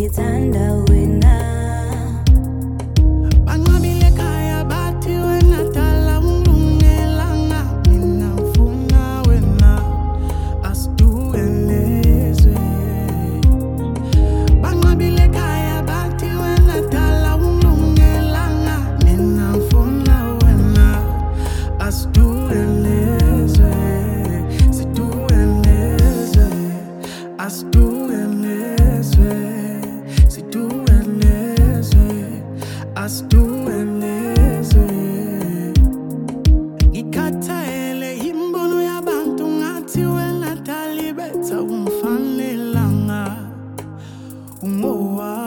ngithanda wena. Banqabile ekhaya bathi wena dala ungilungelanga, mina ngifuna wena asiduke nezwe. Banqabile ekhaya bathi wena dala ungilungelanga, mina ngifuna wena asiduke nezwe. Siduke nezwe, asiduke nezwe. Siduke nezwe, asiduke nezwe. Ngikhathele imbono yabantu ngathi wena dali betha ungifanelanga. Ungowa